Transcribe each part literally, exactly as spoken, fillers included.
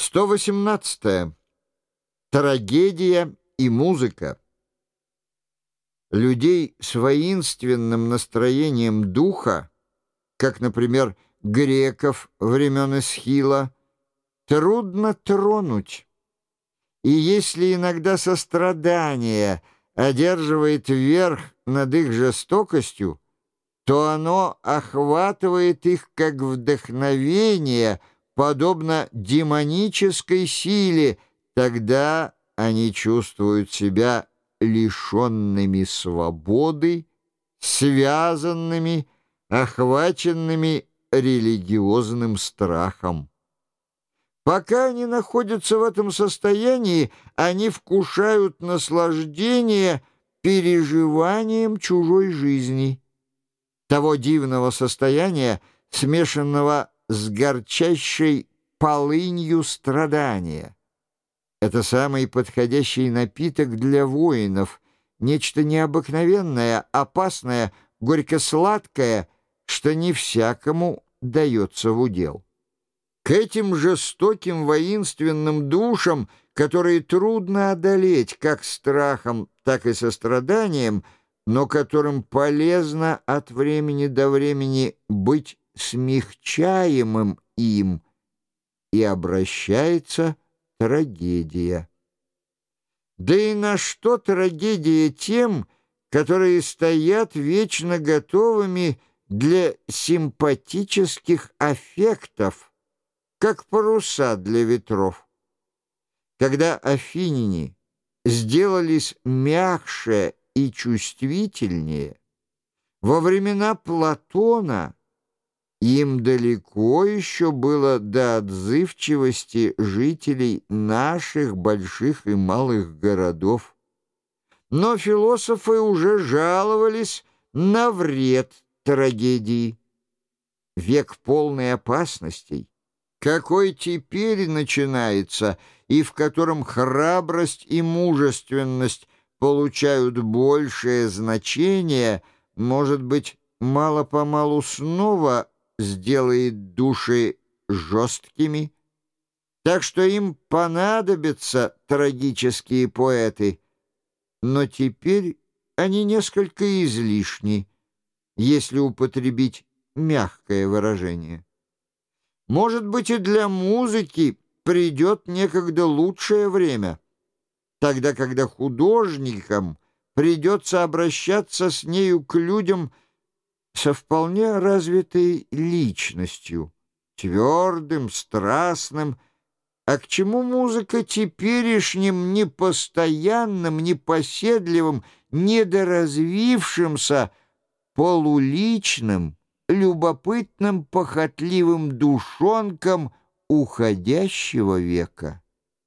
сто восемнадцатое. Трагедия и музыка. Людей с воинственным настроением духа, как, например, греков времен Эсхила, трудно тронуть. И если иногда сострадание одерживает верх над их жестокостью, то оно охватывает их как вдохновение, подобно демонической силе. Тогда они чувствуют себя лишенными свободы, связанными, охваченными религиозным страхом. Пока они находятся в этом состоянии, они вкушают наслаждение переживанием чужой жизни, того дивного состояния, смешанного с горчайшей полынью страдания. Это самый подходящий напиток для воинов, нечто необыкновенное, опасное, горько-сладкое, что не всякому дается в удел. К этим жестоким воинственным душам, которые трудно одолеть как страхом, так и состраданием, но которым полезно от времени до времени быть смягчаемым им, и обращается трагедия. Да и на что трагедия тем, которые стоят вечно готовыми для симпатических аффектов, как паруса для ветров? Когда афиняне сделались мягче и чувствительнее, во времена Платона им далеко еще было до отзывчивости жителей наших больших и малых городов. Но философы уже жаловались на вред трагедии. Век полный опасностей, какой теперь начинается, и в котором храбрость и мужественность получают большее значение, может быть, мало-помалу снова сделает души жесткими, так что им понадобятся трагические поэты, но теперь они несколько излишни, если употребить мягкое выражение. Может быть, и для музыки придет некогда лучшее время, тогда, когда художникам придется обращаться с нею к людям со вполне развитой личностью, твердым, страстным, а к чему музыка теперешним непостоянным, непоседливым, недоразвившимся, полуличным, любопытным, похотливым душонкам уходящего века?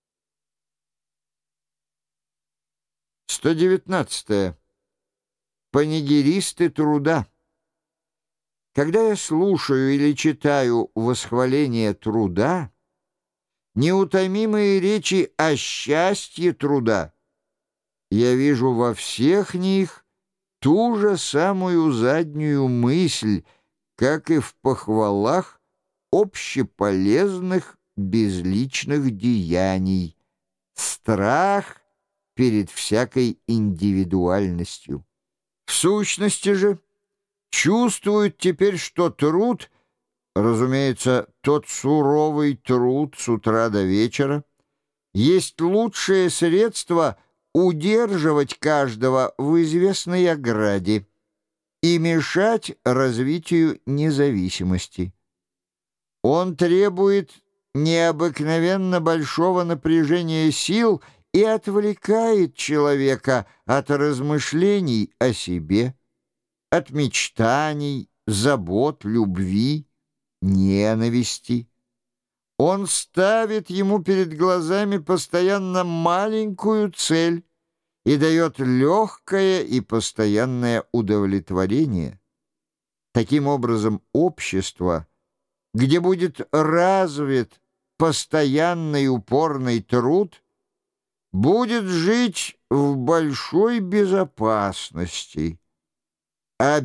сто девятнадцатое. Панигеристы труда. Когда я слушаю или читаю восхваление труда, неутомимые речи о счастье труда, я вижу во всех них ту же самую заднюю мысль, как и в похвалах общеполезных безличных деяний, страх перед всякой индивидуальностью. В сущности же, чувствуют теперь, что труд, разумеется, тот суровый труд с утра до вечера, есть лучшее средство удерживать каждого в известной ограде и мешать развитию независимости. Он требует необыкновенно большого напряжения сил и отвлекает человека от размышлений о себе, от мечтаний, забот, любви, ненависти. Он ставит ему перед глазами постоянно маленькую цель и дает легкое и постоянное удовлетворение. Таким образом, общество, где будет развит постоянный упорный труд, будет жить в большой безопасности. А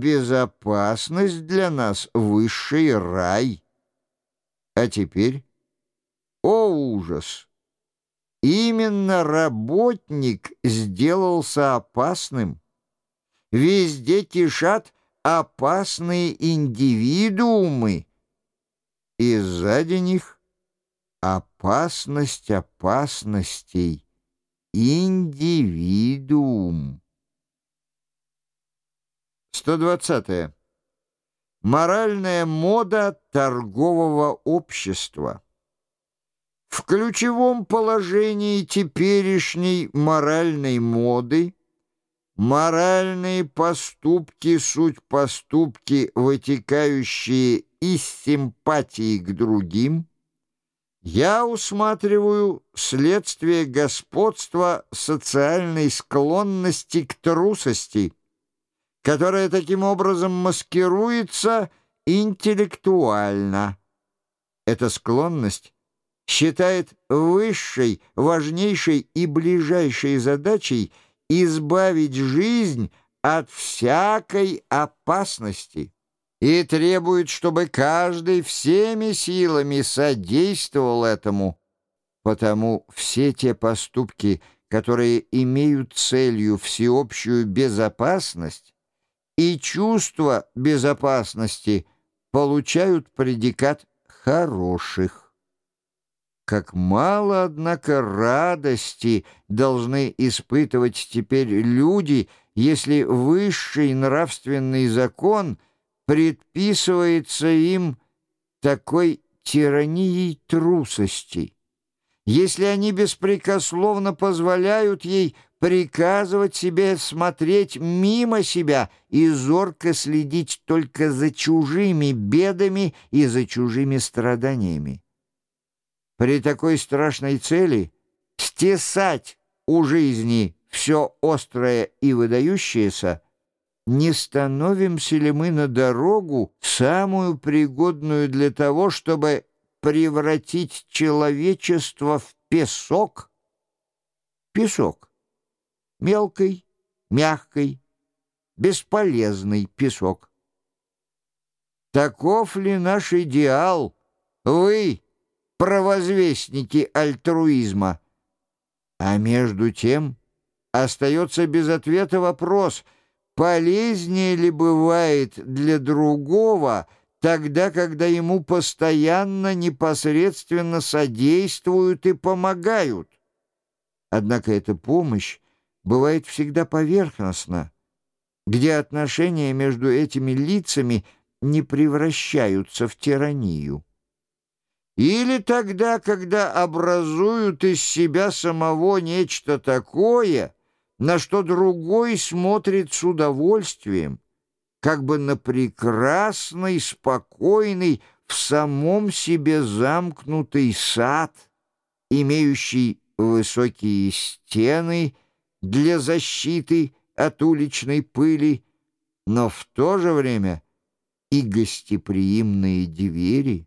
безопасность для нас — высший рай. А теперь О, ужас! Именно работник сделался опасным. Везде кишат опасные индивидуумы, и сзади них опасность опасностей — индивидуум. сто двадцатое. Моральная мода торгового общества. В ключевом положении теперешней моральной моды моральные поступки — суть поступки, вытекающие из симпатии к другим. Я усматриваю следствие господства социальной склонности к трусости, которая таким образом маскируется интеллектуально. Эта склонность считает высшей, важнейшей и ближайшей задачей избавить жизнь от всякой опасности и требует, чтобы каждый всеми силами содействовал этому. Потому все те поступки, которые имеют целью всеобщую безопасность, и чувство безопасности получают предикат «хороших». Как мало, однако, радости должны испытывать теперь люди, если высший нравственный закон предписывается им такой тиранией трусости, если они беспрекословно позволяют ей приказывать себе смотреть мимо себя и зорко следить только за чужими бедами и за чужими страданиями. При такой страшной цели стесать у жизни все острое и выдающееся, не становимся ли мы на дорогу, самую пригодную для того, чтобы превратить человечество в песок? Песок. Мелкий, мягкий, бесполезный песок. Таков ли наш идеал? Вы, провозвестники альтруизма. А между тем остается без ответа вопрос, полезнее ли бывает для другого тогда, когда ему постоянно непосредственно содействуют и помогают. Однако эта помощь бывает всегда поверхностна, где отношения между этими лицами не превращаются в тиранию. Или тогда, когда образуют из себя самого нечто такое, на что другой смотрит с удовольствием, как бы на прекрасный, спокойный, в самом себе замкнутый сад, имеющий высокие стены для защиты от уличной пыли, но в то же время и гостеприимные двери.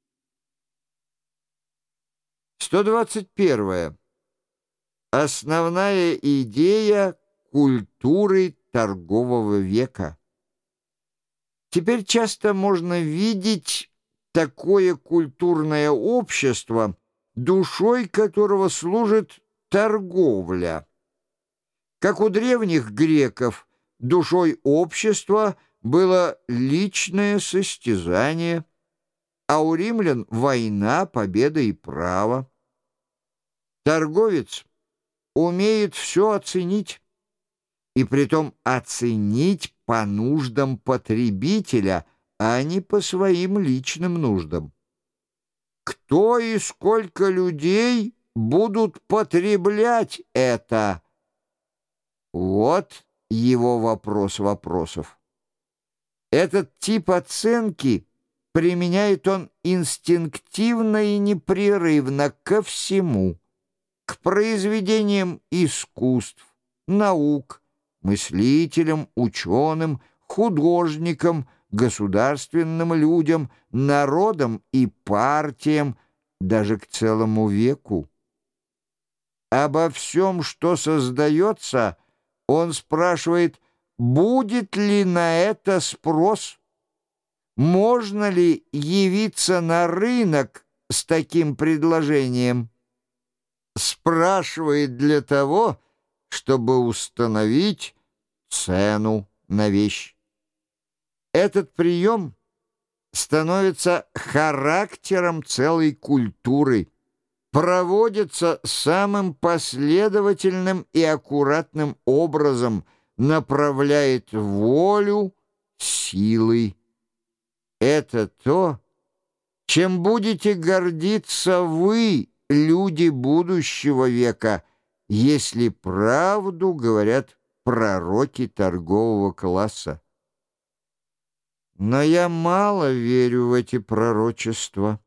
сто двадцать первое. Основная идея культуры торгового века. Теперь часто можно видеть такое культурное общество, душой которого служит торговля. Как у древних греков, душой общества было личное состязание, а у римлян война, победа и право. Торговец умеет все оценить, и притом оценить по нуждам потребителя, а не по своим личным нуждам. Кто и сколько людей будут потреблять это? Вот его вопрос вопросов. Этот тип оценки применяет он инстинктивно и непрерывно ко всему, к произведениям искусств, наук, мыслителям, ученым, художникам, государственным людям, народам и партиям, даже к целому веку. Обо всем, что создается, он спрашивает, будет ли на это спрос, можно ли явиться на рынок с таким предложением? Спрашивает для того, чтобы установить цену на вещь. Этот прием становится характером целой культуры, проводится самым последовательным и аккуратным образом, направляет волю силой. Это то, чем будете гордиться вы, люди будущего века, если правду говорят пророки торгового класса. Но я мало верю в эти пророчества.